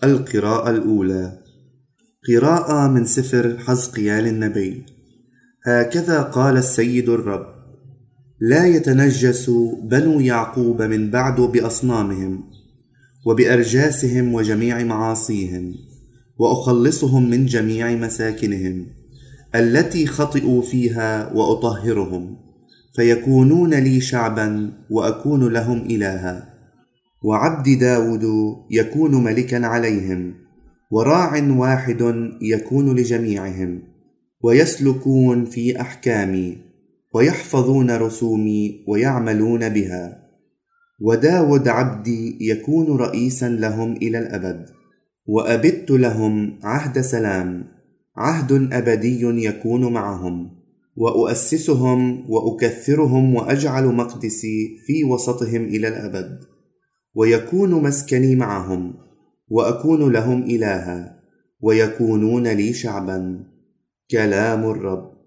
القراءة الأولى. قراءة من سفر حزقيال النبي. هكذا قال السيد الرب: لا يتنجس بنو يعقوب من بعد بأصنامهم وبأرجاسهم وجميع معاصيهم، وأخلصهم من جميع مساكنهم التي خطئوا فيها، وأطهرهم فيكونون لي شعبا وأكون لهم إلها. وعبدي داود يكون ملكا عليهم، وراع واحد يكون لجميعهم، ويسلكون في أحكامي ويحفظون رسومي ويعملون بها. وداود عبدي يكون رئيسا لهم إلى الأبد، وأبت لهم عهد سلام، عهد أبدي يكون معهم، وأؤسسهم وأكثرهم وأجعل مقدسي في وسطهم إلى الأبد، ويكون مسكني معهم، وأكون لهم إلها، ويكونون لي شعبا. كلام الرب.